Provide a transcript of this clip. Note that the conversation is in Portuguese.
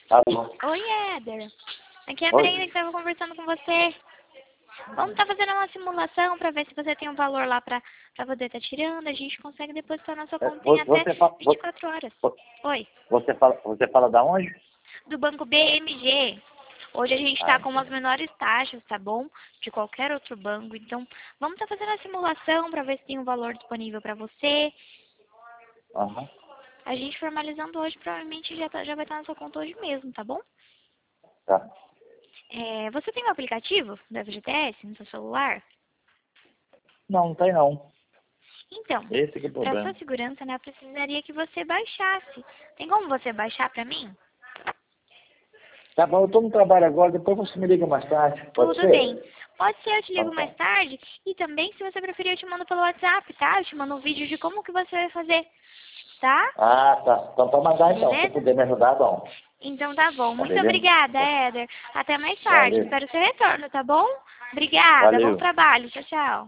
Alô? Oi, Éder. Aqui é a Oi? Brenda que estava conversando com você. Vamos estar fazendo uma simulação para ver se você tem um valor lá para poder estar tirando. A gente consegue depositar na sua conta em até Você fala, 24 horas. Oi. você fala da onde? Do banco BMG. Hoje a gente está Ah, com as menores taxas, tá bom? De qualquer outro banco. Então, vamos estar fazendo a simulação para ver se tem um valor disponível para você. aham. A gente formalizando hoje, provavelmente já vai estar na sua conta hoje mesmo, tá bom? Tá. Você tem um aplicativo da FGTS no seu celular? Não, não tem não. Então, Esse que é o para sua problema. segurança, né, eu precisaria que você baixasse. Tem como você baixar para mim? Tá bom, eu tô no trabalho agora, depois você me liga mais tarde. Pode Tudo ser? bem. Pode ser, eu te ligo Então mais tá. tarde. E também, se você preferir, eu te mando pelo WhatsApp, tá? Eu te mando um vídeo de como que você vai fazer, tá? Ah, tá. Então pode mandar então. Se Beleza? puder me ajudar, bom. Então tá bom. Tá Muito beleza? obrigada, Éder. Até mais tarde. Valeu. Espero seu retorno, tá bom? Obrigada. Bom Valeu. trabalho. Tchau, tchau.